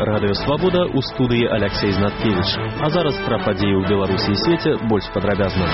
Радыё Свабода, у студыі Алексей Знаткевич. А зараз пра падзеі ў Беларусі і свеце больш падрабязна.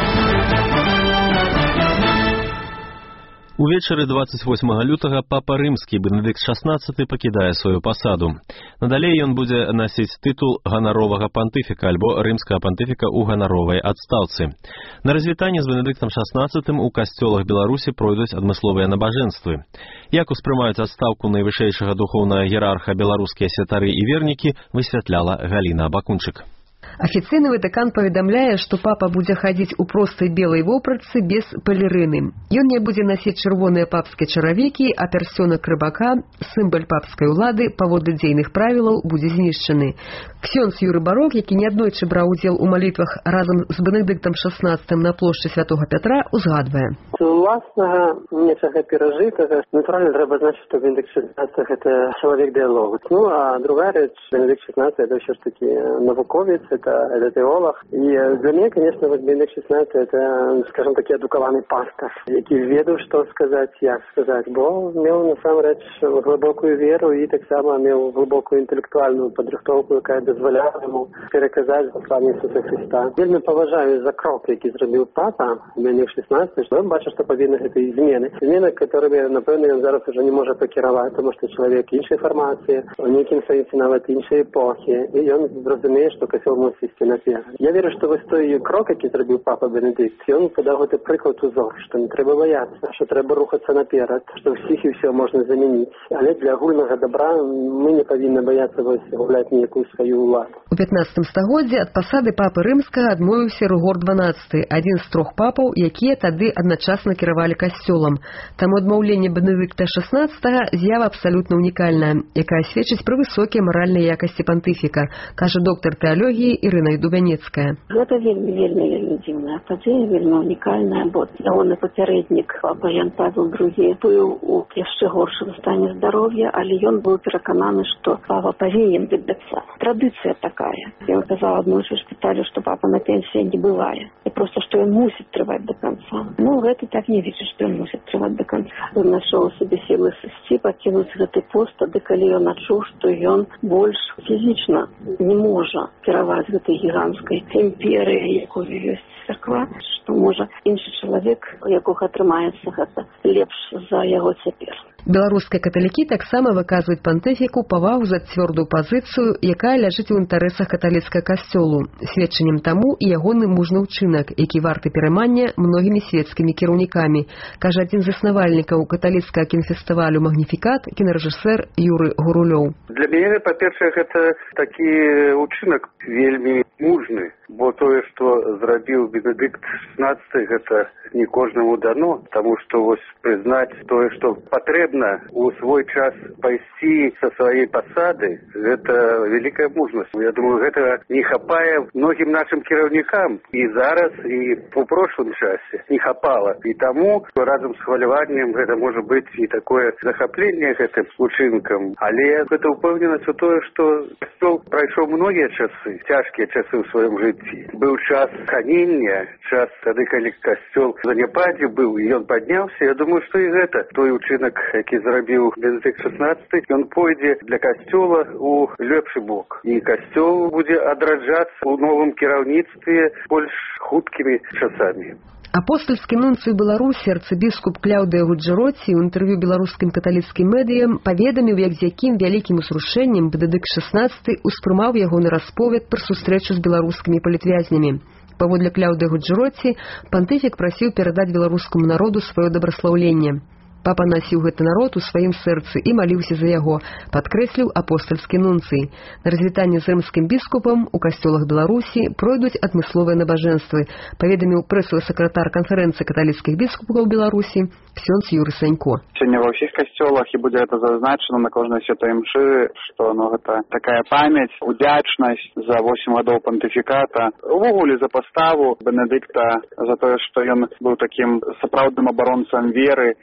Увечары 28 лютага папа рымскі Бенедыкт XVI пакідае сваю пасаду. Надалей ён будзе насіць тытул ганаровага пантыфіка альбо рымскага пантыфіка ў ганаровай адстаўцы. На развітанне з Бенедыктам XVI у касцёлах Беларусі пройдуць адмысловыя набажэнствы. Як успрымаюць адстаўку найвышэйшага духоўнага іерарха беларускія святары і вернікі, высвятляла Галіна Бакунчык. Афіцыйны Ватыкан паведамляе, што папа будзе хадзіць у простай белай вопратцы без палерыны. Ён не будзе насіць чырвоныя папскія чаравікі, а пярсёнак рыбака, сімвал папскай улады, паводле дзейных правілаў, будзе знішчаны. Ксёндз Юры Барок, які неаднойчы браў удзел у малітвах разам з Бенедыктам XVI на плошчы Святога Пятра, узгадвае. З уласнага нечага перажытага, натуральна, трэба значыць, што Бенедыкт XVI – гэта чалавек дыялогу. Ну, а другая рэч, Бенедыкт XVI – это ўсё ж такі навуковец, это теолог. И для меня, конечно, вот Бенедикт XVI это, скажем, таки адукаваны пастор, який ведаў, што сказаць, як сказаць, бо меў насамрэч глыбокую веру і таксама меў глыбокую інтэлектуальную падрыхтоўку, якая дазваляла яму пераказаць пасланне Ісуса Христа. Вельмі паважаю за крок, які зрабіў папа Бенедикт XVI, што ён бачыць, што павінны гэтыя змены, которымі, напэўна, ён зараз уже не можа пакіраваць, тому што чалавек іншай фармацыі, у нейкім сэнсе нават іншай эпохі, і ён зразумее, што касцёл мусіць ісці наперад. Я веру, што вось той крок, які зрабіў папа Бенедыкт, ён падаў гэты прыклад узор, што не трэба баяцца, што трэба рухацца наперад, што ўсіх і ўсё можна замяніць. Але для агульнага добра мы не павінны баяцца вось гуляць нейкую сваю ўладу. У 15 стагоддзі ад пасады папы рымскага адмовіўся Рыгор XII, адзін з 3 папаў, якія тады адначасна кіравалі касцёлам. Таму адмаўленне Бенедыкта XVI з'ява абсалютна унікальная, якая сведчыць пра высокія маральныя якасці пантыфіка, кажа доктар тэалогіі Ірына Дубянецкая. Гэта вельмі дзіўная падзея, вельмі унікальная, бо ягоны папярэднік папа Ян Павел II быў у яшчэ горшым стане здароўя, але ён быў перакананы, што папа павінен выбацца. Традыцыя такая. Ён казаў аднойчы ў шпіталі, што папа на пенсіі не бывае. І проста, што ён мусіць трываць да канца. Ну, гэты так не лічыць, што ён мусіць трываць да канца. Ён нашоў сабе сілы сысці, пакінуць гэты пост, тады калі ён адчуў, што ён больш фізічна не можа кіраваць гэтай гіганцкай імперыі, якую ёсць царква, што можа іншы чалавек, якога атрымаецца гэта лепш за яго цяпер. Беларускія каталікі таксама выказваюць пантыфіку павагу за цвёрдую пазіцыю, якая ляжыць у інтарэсах каталіцкага касцёлу. Сведчаннем таму і ягоны мужны ўчынак, які варты пераймання многімі свецкімі кіраўнікамі, кажа адзін з заснавальнікаў каталіцкага кінафестывалю «Магніфікат» кінарэжысэр Юры Гурулёў. Для мяне, па-першае, гэта такі ўчынак вельмі мужны, бо тое, што зрабіў Бенедыкт XVI, гэта не кожнаму дано, таму што вось прызнаць тое, што патрэбна у свой час пайсці са сваёй пасады, гэта вялікая мужнасць. Я думаю, гэтага не хапае многім нашым кіраўнікам і зараз, і у прошлым часе не хапала. І таму разам з хваляваннем гэта можа быць і такое захапленне гэтым учынкам, але гэта ўпэўненасць у тое, што касцёл прайшоў многія часы, цяжкія часы ў сваім жыцці. Быў час ханення, час тады, калі касцёл заняпадзе быў, і ён падняўся. Я думаю, што і гэта той учынак, які зрабіў Бенедыкт XVI, ён пойдзе для касцёла ў лепшы бок. І касцёл будзе адраджацца ў новым кіраўніцтве больш хуткімі часамі. Апостольскі нунцый Беларусі арцыбіскуп Кляўдыя Гуджэроці ў інтэрв'ю беларускім каталіцкім медыям паведаміў, як з якім вялікім узрушэннем Бенедыкт XVI успрымаў ягоны расповед пра сустрэчу з беларускімі палітвязнямі. Паводле Кляўдыя Гуджэроці, пантыфік прасіў перадаць беларускаму народу сваё дабраслаўленне. Папа насіў гэты народ у сваім сэрцы і маліўся за яго, падкрэсліў апостальскі нунцый. На развітанне з рымскім біскупам у касцёлах Беларусі пройдуць адмысловыя набажэнствы, паведаміў прэсавы сакратар канферэнцыі каталіцкіх біскупаў Беларусі ксёндз Юры Санько. Сёння ва ўсіх касцёлах і будзе гэта зазначана на кожнай святой імшы, што гэта такая памяць, удзячнасць за 8 гадоў пантыфіката, увогуле за паставу Бенедыкта, за тое, што ён быў такім сапраўдным абаронцам веры, духоўным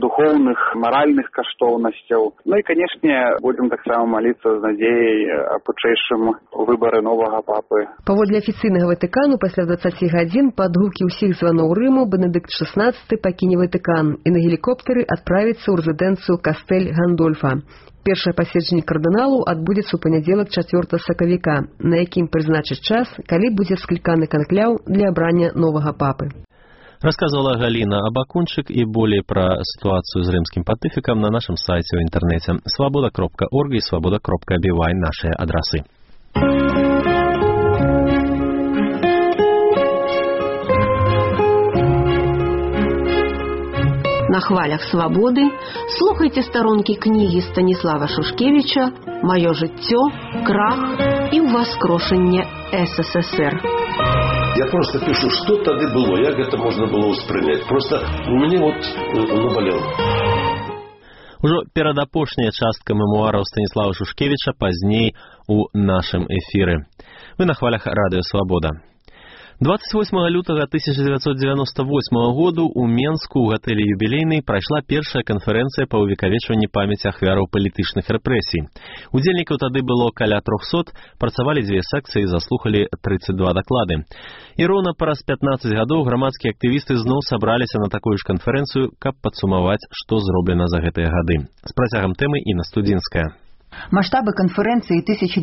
духоўных, маральных каштоўнасцяў. Ну і, канешне, будзем таксама маліцца з надзеяй аб хутчэйшым выбары новага папы. Паводле афіцыйнага Ватыкану, пасля 20 гадзін пад гукі ўсіх званоў Рыму Бенедыкт XVI пакіне Ватыкан і на гелікоптары адправіцца ў рэзідэнцыю Кастэль Гандольфа. Першае паседжанне кардыналу адбудзецца ў панядзелак 4 сакавіка, на якім прызначыць час, калі будзе скліканы канкляў для абрання новага папы. Рассказывала Галина Абакунчик, и более про ситуацию с римским понтификом на нашем сайте в интернете svoboda.org и svoboda.by наши адресы. На хвалях свободы слухайте сторонки книги Станислава Шушкевича «Моё жыццё, крах и воскрошение СССР». Я просто пишу, что тогда было, як это можно было воспринять. Просто у меня вот наболело. Ужо перадапошняя частка мемуараў Станислава Шушкевича пазней у нашым эфіры. Вы на хвалях радыё «Свабода». 28 лютага 1998 году у Менску ў гатэлі «Юбілейны» прайшла першая канферэнцыя па ўвекавечванні памяці ахвяраў палітычных рэпрэсій. Удзельнікаў тады было каля 300, працавалі дзве секцыі, заслухалі 32 даклады. І роўна праз 15 гадоў грамадскія актывісты зноў сабраліся на такую ж канферэнцыю, каб падсумаваць, што зроблена за гэтыя гады. З працягам тэмы Інна Студзінская. Маштабы канферэнцыі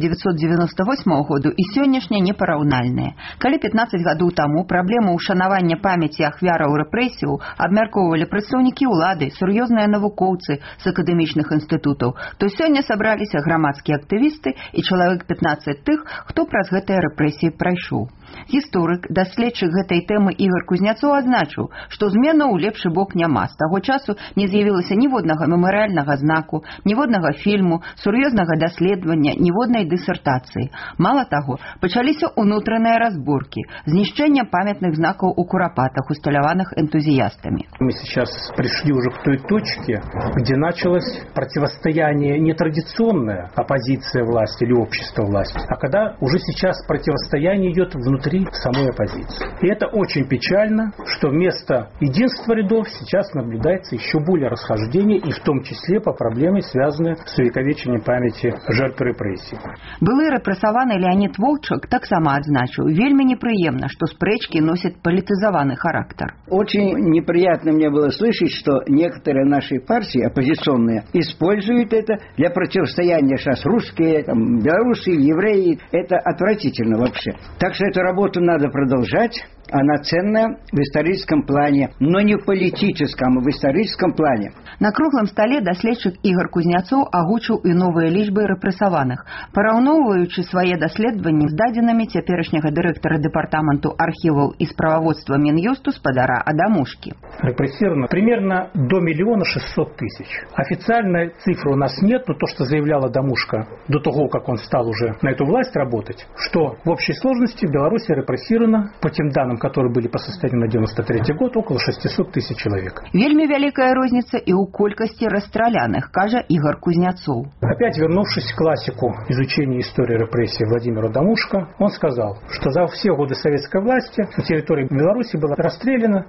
1998 году і сённяшня непараўнальныя. Калі 15 гадоў таму праблему ўшанавання памяці ахвяраў рэпрэсіяў абмяркоўвалі прадстаўнікі ўлады, сур'ёзныя навукоўцы з акадэмічных інстытутаў, то сёння сабраліся грамадскія актывісты і чалавек 15 тых, хто праз гэтыя рэпрэсіі прайшоў. Гісторык, даследчык гэтай тэмы Ігор Кузнецоў адзначыў, што зменаў у лепшы бок няма. З таго часу не з'явілася ніводнага мемарыяльнага знаку, ніводнага фільму, сур'ёзнага даследавання, ніводнай дысертацыі. Мала таго, пачаліся ўнутраныя разборкі, знішчэнне памятных знакаў у курапатах, усталяваных энтузиастами. Мы сейчас пришли уже к той точке, где началось противостояние не традиционное, оппозиция власти или общество власти, а когда уже сейчас противостояние идет внутри самой оппозиции. И это очень печально, что вместо единства рядов сейчас наблюдается еще более расхождение, и в том числе по проблеме, связанной с увековечением памяти жертв репрессий. Былы рэпрэсаваны Леонид Волчак таксама адзначыў, вельмі непрыемна, что спрэчки носят политизованный характер. Очень неприятно мне было слышать, что некоторые наши партии оппозиционные используют это для противостояния сейчас русские, белорусы, евреи. Это отвратительно вообще. Так что эту работу надо продолжать. Она ценная в историческом плане, но не в политическом, а в историческом плане. На круглым столе даследчык Ігор Кузнецоў агучыў і новыя лічбы рэпрэсаваных, параўноўваючы свае даследаванні з дадзенымі цяперашняга дырэктара дэпартаменту архіваў і справаводства Мін'юсту спадара Адамушкі. Репрессировано примерно до 1 600 000. Официальной цифры у нас нет, но то, что заявлял Адамушка до того, как он стал уже на эту власть работать, что в общей сложности в Беларуси репрессировано, по тем данным, которые были по состоянию на 93 год, около 600 000 человек. Вельмі вялікая розніца і ў колькасці расстраляных, кажа Ігор Кузнецоў. Опять вернувшись к классику изучения истории репрессий Владимиру Адамушко, он сказал, что за все годы советской власти на территории Беларуси было расстреляно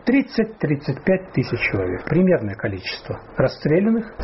30-35 тысяч человек. Примерное количество. Расстрелянных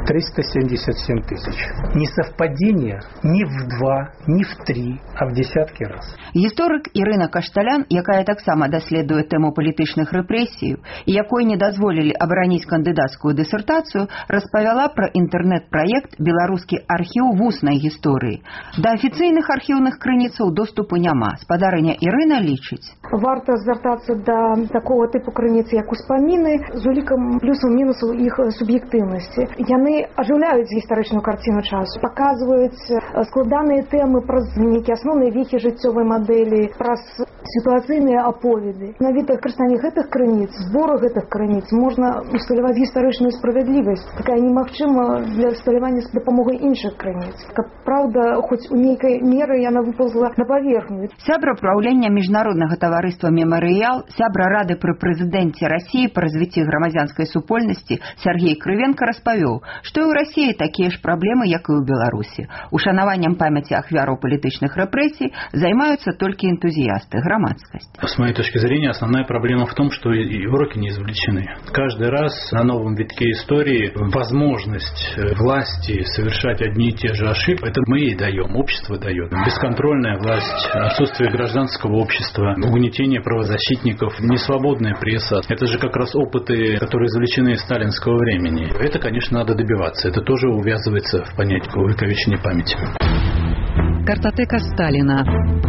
377 000. Не совпадение ни в 2, ни в 3, а в десятки раз. Гісторык Ірына Кашталян, якая таксама даследуе тэму палітычных рэпрэсій, і якой не дазволілі абараніць кандыдацкую дысертацыю, распавяла пра інтэрнэт-праект «Беларускі архіў вуснай гісторыі». Да афіцыйных архіўных крыніцаў доступу няма. Спадарыня Ірына лічыць. Варта звяртацца да такого типу крыніц, як успаміны, з улікам плюсаў-мінусаў іх суб'ектыўнасці. Яны ажыўляюць гістарычную карціну часу, паказваюць складаныя тэмы праз нейкія асноўныя вехі жыццёвай мадэлі, праз сітуацыйныя аповеды. Навіта карыстанне гэтых крыніц, збору гэтых крыніц можна усталяваць гістарычную справядлівасць, такая немагчыма для усталявання з дапамогай іншых крыніц. Каб праўда, хоць у нейкай меры яна выпаўзла на паверхню. Сябра праўлення міжнароднага таварыства «Мемарыял», сябра рады пры прэзідэнце Расіі па развіцці грамадзянскай супольнасці Сергей Крывенко распавёў, што і ў Расіі такія ж праблемы, як і ў Беларусі. Ушанаваннем памяці ахвяраў палітычных рэпрэсій займаюцца толькі энтузіясты. громадскость. С моей точки зрения, основная проблема в том, что и уроки не извлечены. Каждый раз на новом витке истории возможность власти совершать одни и те же ошибки, это мы ей даем, общество дает. Бесконтрольная власть, отсутствие гражданского общества, угнетение правозащитников, несвободная пресса. Это же как раз опыты, которые извлечены из сталинского времени. Это, конечно, надо добиваться. Это тоже увязывается в понятие увековечения памяти. Картотека Сталина.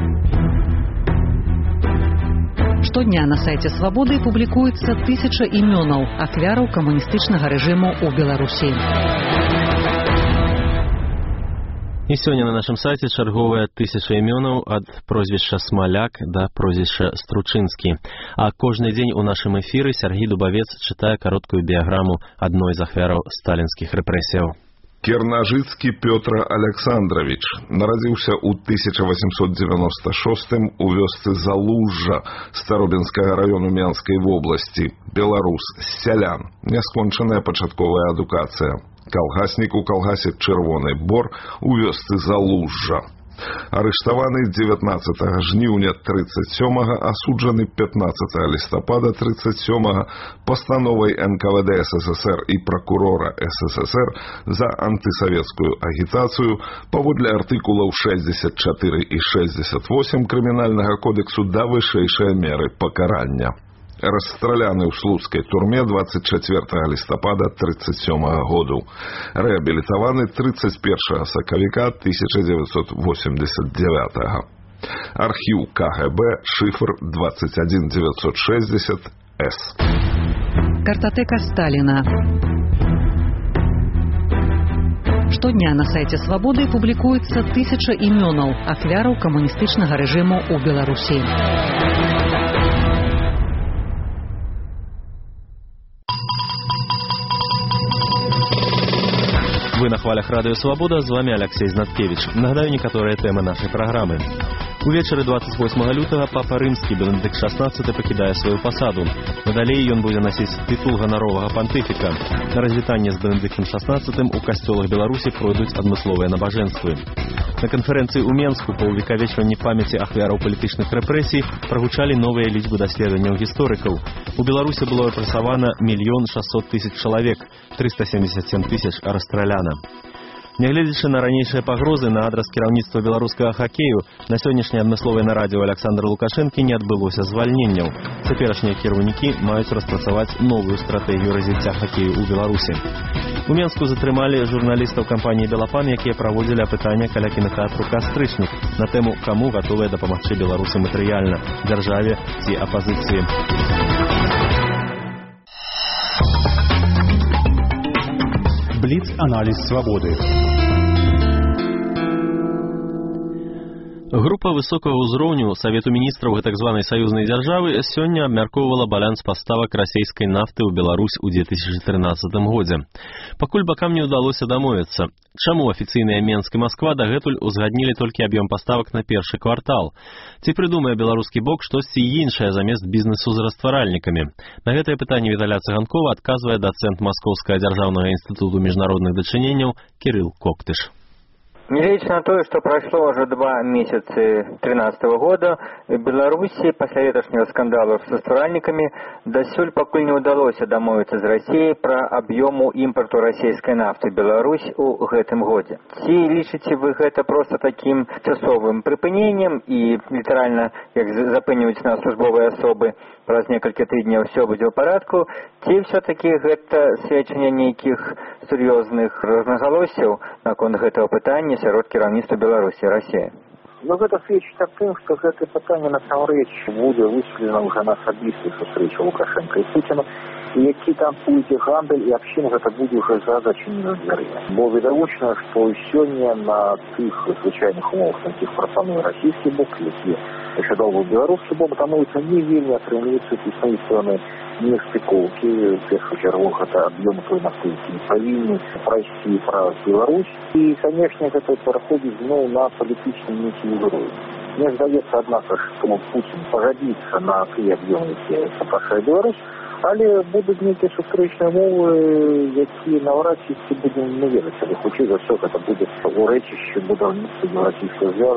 Штодня на сайце «Свабоды» публікуецца 1000 імёнаў ахвяраў камуністычнага рэжыму ў Беларусі. І сёння на нашым сайце чарговая 1000 імёнаў ад прозвішча Смаляк да прозвішча Стручынскі. А кожны дзень у нашым эфіры Сергей Дубавец чытае кароткую біяграму адной з ахвяраў сталінскіх рэпрэсіяў. Кернажыцкі Пётр Александрович нарадзіўся ў 1896 у вёсцы Залужжа Старобінскага раёну Менскай вобласці. Беларус, сялян, няскончаная пачатковая адукацыя. Калгаснік у калгасе «Чырвоны бор» у вёсцы Залужжа. Арыштаваны 19 жніўня 37-га, асуджаны 15 лістапада 37-га пастановай НКВД СССР і пракурора СССР за антысавецкую агітацыю паводле артыкулаў 64 і 68 крымінальнага кодексу да вышэйшай меры пакарання. Расстраляны ў слуцкай турме 24 лістапада 37-го году. Рэабілітаваны 31 сакавіка 1989-го. Архіў КГБ, шифр 21960С. Картотека Сталина. Штодня на сайце «Свабоды» публікуецца 1000 імёнаў ахвяраў камуністычнага рэжыму ў Беларусі. Вы на хвалях радио «Свобода», з вами Алексей Знаткевич. Нагадаю некаторыя тэмы нашай праграмы. Увечары 28 лютага папа рымскі Бенедыкт XVI пакідае сваю пасаду. Надалей ён будзе насіць тытул ганаровага пантыфіка. На развітанне з Бенедыктам XVI у касцёлах Беларусі пройдуць адмысловыя набажэнствы. На канферэнцыі ў Менску па ўвекавечванні памяці ахвяраў палітычных рэпрэсій прагучалі новыя лічбы даследаванняў гісторыкаў. У Беларусі было рэпрэсавана 1 600 000 чалавек, 377 000 расстраляна. Нягледзячы на ранейшыя пагрозы на адрас кіраўніцтва беларускага хакею, на сённяшняй адмысловай нарадзе ў Александра Лукашэнкі не адбылося звальненняў. Цяперашнія кіраўнікі маюць распрацаваць новую стратэгію развіцця хакею ў Беларусі. У Менску затрымалі журналістаў кампаніі «Белапан», якія праводзілі апытання каля кінатэатру «Кастрычнік» на тэму, каму гатовыя дапамагчы беларусы матэрыяльна, дзяржаве ці апазіцыі. Бліц-аналіз «Свабоды». Група высокага ўзроўню Савету міністраў гэтак званай саюзнай дзяржавы сёння абмяркоўвала баланс паставак расійскай нафты ў Беларусь у 2013 годзе. Пакуль бакам не ўдалося дамовіцца, чаму афіцыйныя Менск і Масква дагэтуль узгаднілі толькі аб'ём паставак на першы квартал? Ці прыдумае беларускі бок штосьці іншае замест бізнесу з растваральнікамі? На гэтае пытанне Віталя Цыганкова адказвае дацэнт Маскоўскага дзяржаўнага інстытуту міжнародных дачыненняў Кірыл Коктыш. Негледзячы на тое, што прайшло ўжо 2 месяцы 2013 года, Беларусі пасля леташняга скандалу з растваральнікамі дасюль пакуль не ўдалося дамовіцца з Расіяй пра аб'ёму імпарту расійскай нафты Беларусь у гэтым годзе. Ці лічыце вы гэта проста такім часовым прыпыненнем і літаральна, як запэўніваюць нас службовыя асобы, праз некалькі тыдняў ўсё будзе ў парадку, ці ўсё-такі гэта сведчанне нейкіх сур'ёзных рознагалоссяў наконт гэтага пытання сярод кіраўніцтва Беларусі і Расіі? Ну, гэта сведчыць аб тым, што гэтае пытанне насамрэч будзе выселена ўжо на асабістых сустрэчах Лукашэнка і Пуціна, і які там пойдзе гандаль, і аб чым гэта будзе ўжо за зачыненымі дзвярыма. Бо відавочна, што сёння на тых звычайных умовах, на якіх прапануе расійскі бок, які яшчэ доўга беларускі бок, тамуецца не вельмі атрымліваюцца існуюць пэўныя нестыкоўкі, в першую чаргу гэта аб'ёмы той нафты, які павінны прайсці праз Беларусь. І, канешне, гэта пераходзіць зноў на палітычны нейкі ўзровень. Мне здаецца, аднака, што Пуцін пагадзіцца на тыя аб'ёмы, якія запрашае Беларусь, але будуць нейкія сустрэчныя мовы, якія наўрад ці будзем не ведаць, але хутчэй за ўсё гэта будзе ўрэчышча будаўніцтва еўрапейскага звязу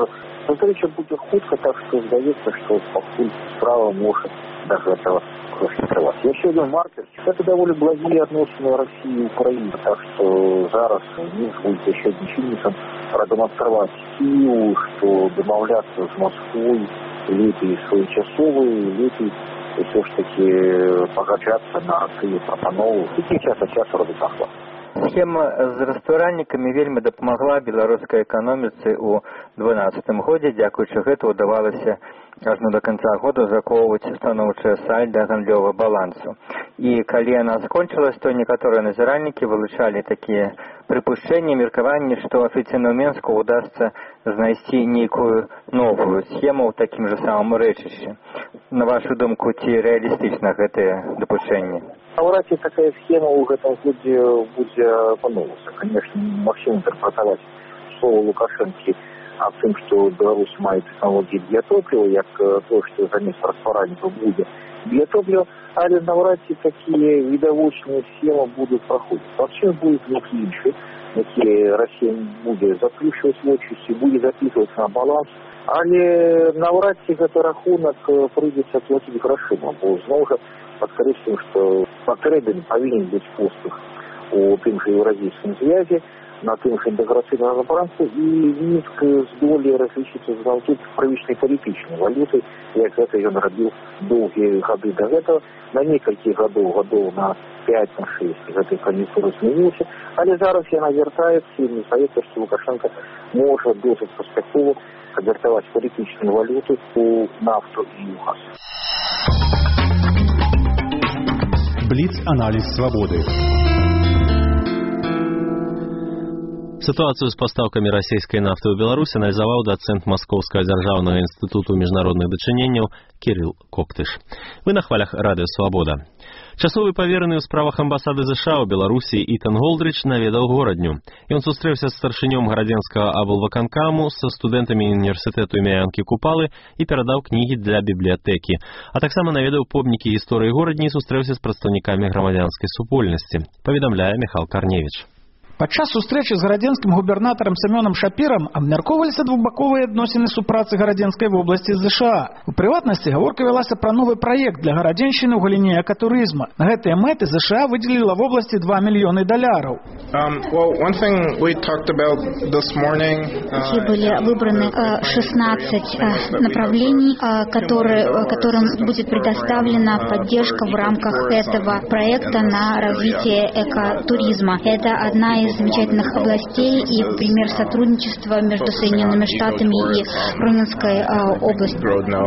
Сустрэча будзе хутка, так што здаецца, што пакуль справа можа да гэтага расшифровать. Еще один маркер. Это довольно благие отношения России и Украины. Так что зараз Минск будет еще одним чинником продемонстрировать Киеву, что домовляться с Москвой лепей своечасовые, лепей все ж таки погаджаться на тыя прапановы, які час ад часу робіць захват. Схема з рэстараннікамі вельмі дапамагла беларускай эканоміцы ў 2012 годзе. Дзякуючы гэтаму удавалася ажно до конца года захоўваць станоўчае сальда гандлёвага балансу. І калі яна скончылась, то некаторыя назіральнікі вылучалі такія прыпушчэнні, меркаванні, што афіцыйна ў Менску удасца знайсці нейкую новую схему ў такім жа самым рэчышчы. На вашу думку, ці рэалістычна гэтыя дапушчэнні? Навряд ці такая схема ў гэтым годзе будзе апаноўвацца. Конечно, магчыма інтэрпрэтаваць слова Лукашэнкі аб тым, што Беларусь мае тэхналогіі біятопліва, як то, што замест растваральніка будзе біятопліва, але навряд ці такія відавочныя схемы будуць праходзіць. Магчыма, будуць нейкі іншы, які Расія будзе заплюшваць вочысці, будзе запісваць на баланс, але навряд ці гэты рахунак прыйдзецца плаціць грашыма, бо зноў жа падкрэслім, што патрэбен павінен быць поспех у тым жа еўразійскім звязе, на тым жа інтэграцыйнага балансу, і Мінск здолее разлічыцца з тут правічнай палітычнай валютай, як гэта ён рабіў доўгія гады да гэтага. На некалькі гадоў на 5-6 гэтай кан'юнктуры змяніўся, але зараз яна вяртаецца, і мне здаецца, што Лукашенко можа досыць паспяхова канвертаваць палітычную валюту у нафту і ў газ. Бліц-аналіз свабоды. Ситуацию с поставками российской нафты в Беларусь анализовал доцент Московского державного института международных дачыненняў Кирилл Коктыш. Вы на хвалях Радио Свобода. Часовы павераны ў справах амбасады США ў Беларусі Ітан Голдрич наведаў горадню. Ён сустрэўся з старшынём гарадзенскага аблвыканкаму, са студэнтамі універсітэту імя Янкі Купалы і перадаў кнігі для бібліятэкі. А таксама наведаў помнікі гісторыі горадні і сустрэўся з прадстаўнікамі грамадзянскай супольнасці, паведамляе Михал Карневіч. Падчас сустрэчы з гарадзенскім губернатарам Сямёнам Шапірам абмяркоўваліся двухбаковыя адносіны супрацы гарадзенскай вобласці з США. У прыватнасці гаворка вялася пра новы праект для гарадзеншчыны ў галіне экатурызма. На гэтыя мэты США выдзеліла вобласці $2 мільёны. Были выбраны 16 направлений, которым будет предоставлена поддержка в рамках этого проекта на развитие экотуризма. Это одна из замечательных областей и пример сотрудничества между Соединенными Штатами и Румынской областью.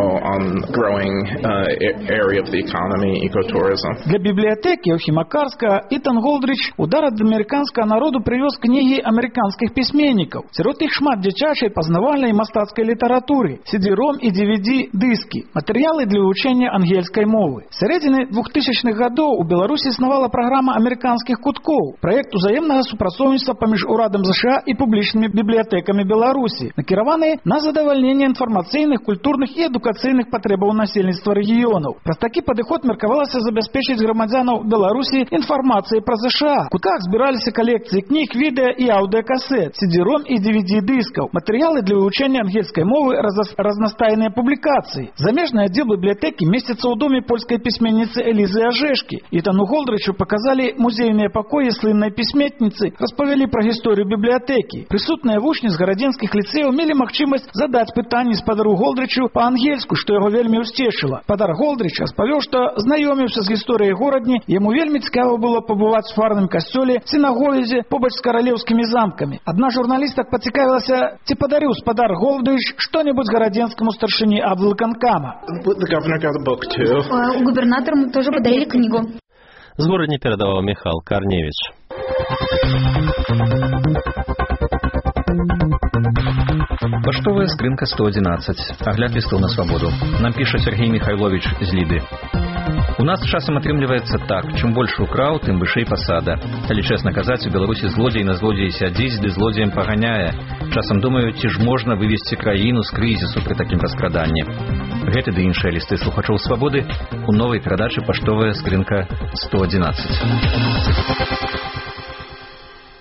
Для библиотеки Охимакарска Итан Голдрич удар от американского народу привез книги американских письменников. Сярод іх шмат дзіцячай, пазнавальнай і мастацкай літаратуры, CD-ROM і DVD-дыскі, матэрыялы для вывучэння ангельскай мовы. З сярэдзіны 2000-х гадоў у Беларусі існавала праграма амерыканскіх куткоў, праект узаемнага супрацоўніцтва паміж урадам США і публічнымі бібліятэкамі Беларусі, накіраваныя на задавальненне інфармацыйных, культурных і адукацыйных патрэбаў насельніцтва рэгіёнаў. Праз такі падыход меркавалася забяспечыць грамадзянаў Беларусі інфармацыяй пра США. У кутках збіраліся калекцыі кніг, відэа і аўдыакасет, CD-ROM і DVD-дыскаў, матэрыялы для вывучэння ангельскай мовы, разнастайныя публікацыі. Замежны аддзел бібліятэкі месціцца ў доме польскай пісьменніцы Элізы Ажэшкі. Ітану Голдричу паказалі музейныя пакоі слыннай пісьменніцы, распавялі пра гісторыю бібліятэкі. Прысутныя вучні з гарадзенскіх ліцэяў мелі магчымасць задаць пытанні спадару Голдричу па-ангельску, што яго вельмі ўсцешыла. Спадар Голдрич распавёў, што знаёміўся з гісторыяй горадні, яму вельмі цікава было пабываць у фарным касцёле, сінагозе побач з каралеўскімі замкамі. Адна журналістак пацікавілася, ці падарыў спадар Голдрич што-небудзь гарадзенскаму старшыні аблвыканкама. Губернатору тоже подарили книгу. З горадні перадаваў Михал Карневіч. Паштовая скрынка 111. Агляд лістоў на свабоду. Нам піша Сергей Михайлович з Ліды. У нас часам атрымліваецца так, чым больш украў, тым вышэй пасада. Калі чэсна казаць, у Беларусі злодзей на злодзеі сядзіць, ды злодзеем паганяе. Часам думаю, ці ж можна вывесці краіну з крызісу пры такім раскраданні. Гэты ды іншыя лісты слухачоў свабоды у новай перадачы «Паштовая скрынка 111».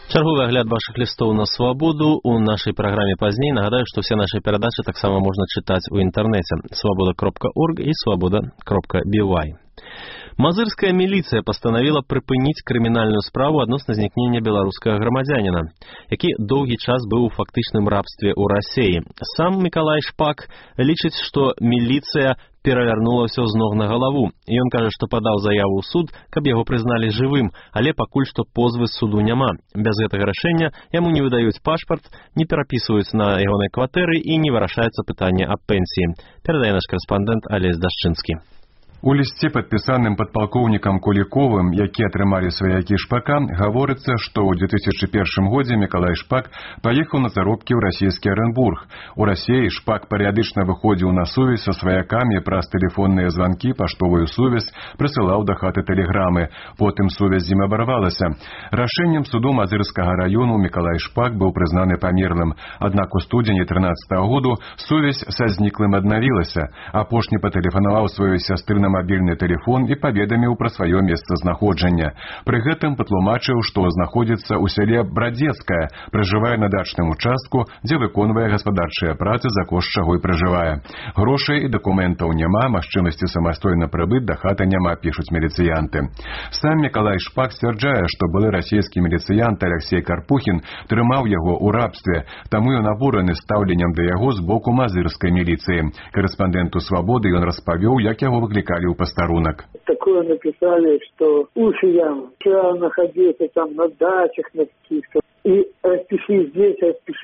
Чарговы агляд вашых лістоў на свабоду у нашай праграме пазней. Нагадаю, што ўсе нашы перадачы таксама можна чытаць у інтэрнэце свабода.орг і свабода.by. Мазырская міліцыя пастанавіла прыпыніць крымінальную справу адносна знікнення беларускага грамадзяніна, які доўгі час быў у фактычным рабстве ў Расіі. Сам Мікалай Шпак лічыць, што міліцыя перавярнула ўсё з ног на галаву. Ён кажа, што падаў заяву ў суд, каб яго прызналі жывым, але пакуль што позвы з суду няма. Без гэтага рашэння яму не выдаюць пашпарт, не перапісваюць на ягонай кватэры і не вырашаецца пытанне аб пенсіі. Перадае наш карэспандэнт Алесь Дашчынскі. У лісце, падпісаным падпалкоўнікам Куліковым, які атрымалі сваякі Шпака, гаворыцца, што ў 2001 годзе Мікалай Шпак паехаў на заробкі ў расійскі Арэнбург. У Расіі Шпак перыядычна выходзіў на сувязь са сваякамі праз тэлефонныя званкі, паштовую сувязь, прысылаў да хаты тэлеграмы. Потым сувязь з ім абарвалася. Рашэннем суду Мазырскага раёну Мікалай Шпак быў прызнаны памерлым. Аднак у студзені 13 году сувязь са зніклым аднавілася. Апошні патэлефанаваў сваёй сястры на мабільны тэлефон і паведаміў пра сваё месцазнаходжанне. Пры гэтым патлумачыў, што знаходзіцца ў сяле Брадзецкае, пражывае на дачным участку, дзе выконвае гаспадарчыя працы, за кошт чаго і пражывае. Грошай і дакументаў няма, магчымасці самастойна прыбыць да хаты няма, пішуць міліцыянты. Сам Мікалай Шпак сцвярджае, што былы расійскі міліцыянт Алексей Карпухін трымаў яго ў рабстве, таму ён абураны стаўленнем да яго з боку мазырскай міліцыі. Карэспандэнту «Свабоды» ён распавёў, як яго выклікалі у пастарунак. Такое написали, что уши ям. Вчера находился там на дачах на каких-то. И распиши здесь,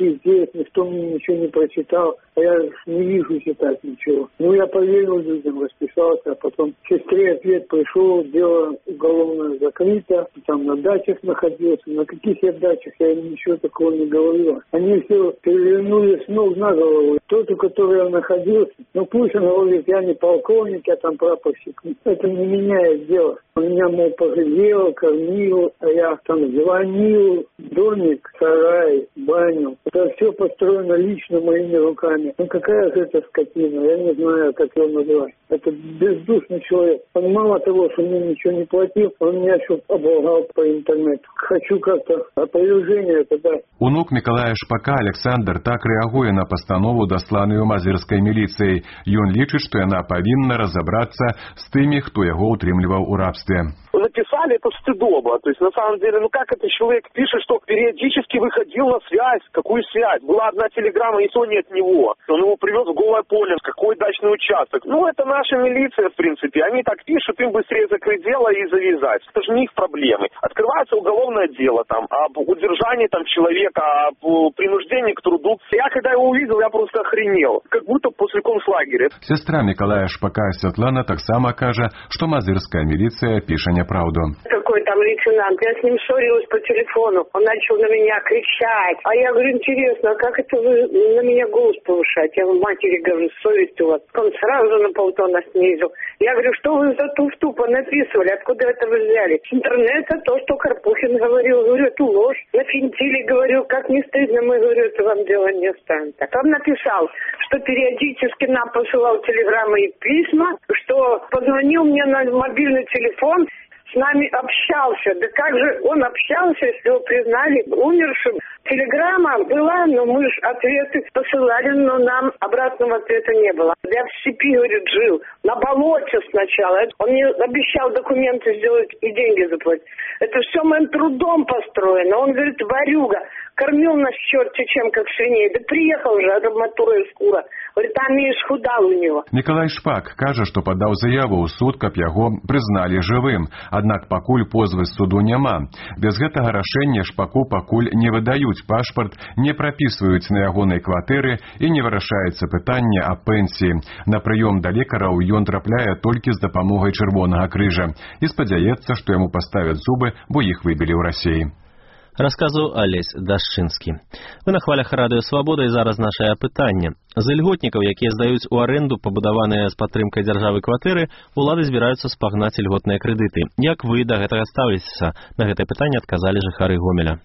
никто мне ничего не прочитал, а я не вижу читать ничего. Ну, я поверил людям, расписался, а потом через 3 ответ пришел, дело уголовное закрыто, там на дачах находился. На каких я дачах, я им ничего такого не говорил. Они все перевернули с ног на голову. Тот, у которого я находился, ну пусть он говорит, я не полковник, я там прапорщик. Это не меняет дело. Он меня, мол, пожалел, кормил, а я там звонил, домик, сарай, баню. Это все построено лично моими руками. Ну какая же это скотина, я не знаю, как его назвать. Это бездушный человек. Он мало того, что мне ничего не платил, он меня еще оболгал по интернету. Хочу как-то опровержение это дать. Унук Мікалая Шпака Александр так рэагуе на пастанову, дасланую мазырскай міліцыяй. Ён лічыць, што яна павінна разабрацца з тымі, хто яго утрымліваў у рабстве. Написали это стыдоба. То есть, на самом деле, ну как это человек пишет, что периодически выходил на связь? Какую связь? Была одна телеграмма, и то не от него. Он его привез в Голое поле, какой дачный участок. Ну, это наша милиция, в принципе. Они так пишут, им быстрее закрыть дело и завязать. Это же не их проблемы. Открывается уголовное дело там об удержании там человека, об принуждении к труду. Я когда его увидел, я просто охренел. Как будто после концлагеря. Сестра Мікалая Шпака Святлана таксама кажа, што мазырская міліцыя піша няправду. Какой там лейтенант? Я с ним ссорилась по телефону. Он начал на меня кричать. А я говорю, интересно, а как это вы на меня голос повышаете? Я матери говорю, совесть у вас. Он сразу на полтона снизил. Я говорю, что вы за туфту понаписывали? Откуда это вы взяли? С интернета то, что Карпухин говорил. Говорю, это ложь. Я финтили, говорю, как не стыдно. Мы, говорю, это вам дело не останется. Он написал, что периодически нам посылал телеграммы и письма, что позвонил мне на мобильный телефон, с нами общался. Да как же он общался, если его признали умершим? Телеграмма была, но мы же ответы посылали, но нам обратного ответа не было. Я в степи, говорит, жил. На болоте сначала. Он мне обещал документы сделать и деньги заплатить. Это все моим трудом построено. Он, говорит, ворюга. Кормил нас черти чем, как свиней. Да приехал же, арматура и шкура. Говорит, там и исхудал у него. Мікалай Шпак кажа, што падаў заяву ў суд, каб яго прызналі жывым. Аднак пакуль позвы з суду няма. Без гэтага рашэння Шпаку пакуль не выдаюць пашпарт, не прапісваюць на ягонай кватэры і не вырашаецца пытанне аб пенсіі. На прыём да лекараў ён трапляе толькі з дапамогай Чырвонага крыжа і спадзяецца, што яму паставяць зубы, бо іх выбілі ў Расіі. Расказваў Алесь Дашчынскі. Вы на хвалях радыё «Свабода» і зараз нашае апытанне. З ільготнікаў, якія здаюць у арэнду пабудаваныя з падтрымкай дзяржавы кватэры, улады збіраюцца спагнаць ільготныя крэдыты. Як вы да гэтага ставіцеся? На гэтае пытанне адказалі жыхары Гомеля.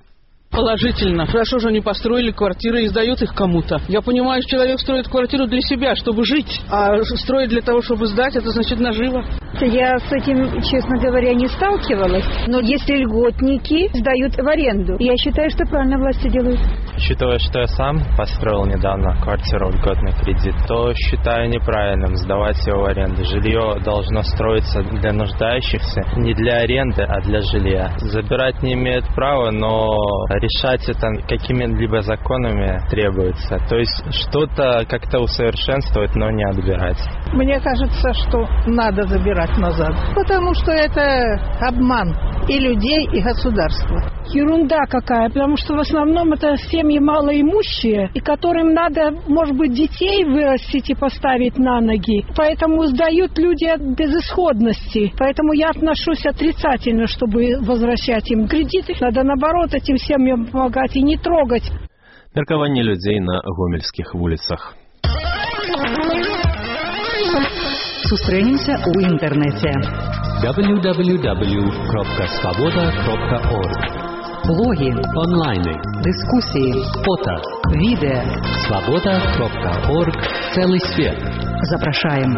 Положительно. Хорошо же они построили квартиры и сдают их кому-то. Я понимаю, что человек строит квартиру для себя, чтобы жить. А строить для того, чтобы сдать, это значит наживо. Я с этим, честно говоря, не сталкивалась. Но если льготники сдают в аренду, я считаю, что правильно власти делают. Учитывая, что я сам построил недавно квартиру в льготный кредит, то считаю неправильным сдавать его в аренду. Жилье должно строиться для нуждающихся, не для аренды, а для жилья. Забирать не имеют права, но решать это какими-либо законами требуется. То есть что-то как-то усовершенствовать, но не отбирать. Мне кажется, что надо забирать назад, потому что это обман и людей, и государства. Ерунда какая, потому что в основном это семьи малоимущие, и которым надо, может быть, детей вырастить и поставить на ноги. Поэтому сдают люди от безысходности. Поэтому я отношусь отрицательно, чтобы возвращать им кредиты. Надо, наоборот, этим семьям помогать и не трогать. Меркаванне людзей на гомельскіх вуліцах. Сустрэнемся ў інтэрнэце. www.svoboda.org. Блогі, онлайны, дыскусіі, фото, відэа. Svoboda.org. Цэлы свет. Запрашаем.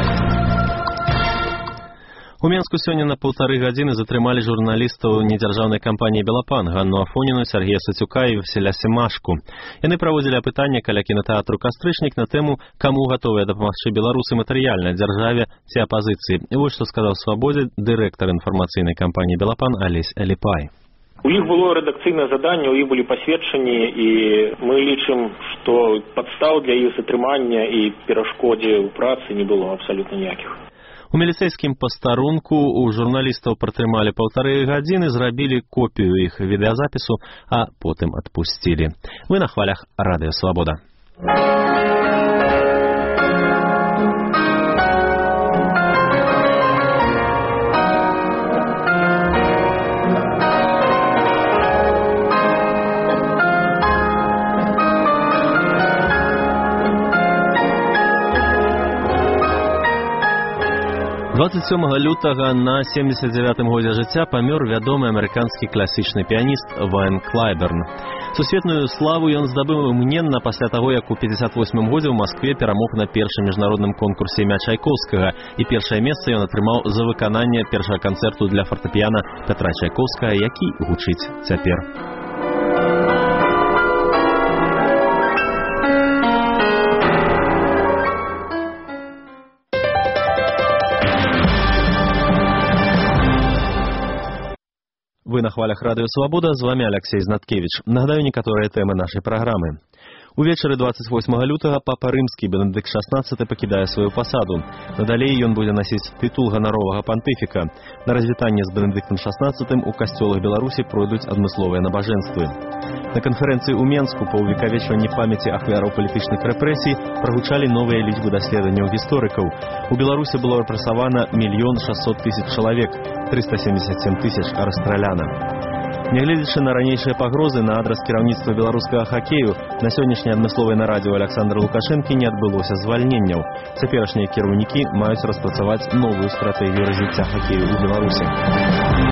У Менску сёння на 1,5 гадзіны затрымалі журналістаў недзяржаўнай кампаніі «Белапан» Ганну Афоніну, Сергея Сацюка і Васіля Семашку. Яны праводзілі апытанне каля кінатэатру «Кастрычнік» на тэму, каму гатовыя дапамагчы беларусы матэрыяльна, дзяржаве ці апазіцыі. І вось што сказаў «Свабодзе» дырэктар інфармацыйнай кампаніі «Белапан» Алесь Аліпай. У іх было рэдакцыйнае заданне, у іх былі пасведчанні, і мы лічым, што падстаў для іх затрымання і перашкодзе ў працы не было абсалютна ніякіх. У міліцэйскім пастарунку у журналістаў пратрымалі 1,5 гадзіны, зрабілі копію іх відэазапісу, а потым адпусцілі. Вы на хвалях Радыё Свабода. 27 лютага на 79-м годзе жыцця памёр вядомы амерыканскі класічны піяніст Вайн Клайберн. Сусветную славу ён здабыў імгненна пасля таго, як у 58-м годзе ў Маскве перамог на першым міжнародным конкурсе імя Чайкоўскага, і першае месца ён атрымаў за выкананне першага канцэрту для фартэпіяна Пятра Чайкоўскага, які гучыць цяпер. Вы на хвалях Радыё Свабода, з вами Алексей Знаткевич. Нагадаю некаторыя тэмы нашай праграмы. Увечары 28 лютага папа рымскі Бенедыкт XVI пакідае сваю пасаду. Надалей ён будзе насіць тытул ганаровага пантыфіка. На развітанне з Бенедыктам XVI у касцёлах Беларусі пройдуць адмысловыя набажэнствы. На канферэнцыі ў Менску па ўвекавечванні памяці ахвяраў палітычных рэпрэсій прагучалі новыя лічбы даследаванняў гісторыкаў. У Беларусі было рэпрэсавана 1 600 000 чалавек, 377 000 расстраляна. Нягледзячы на ранейшыя пагрозы на адрас кіраўніцтва беларускага хакею, на сённяшняй адмысловай нарадзе ў Александра Лукашэнкі не адбылося звальненняў. Цяперашнія кіраўнікі маюць распрацаваць новую стратэгію развіцця хакею ў Беларусі.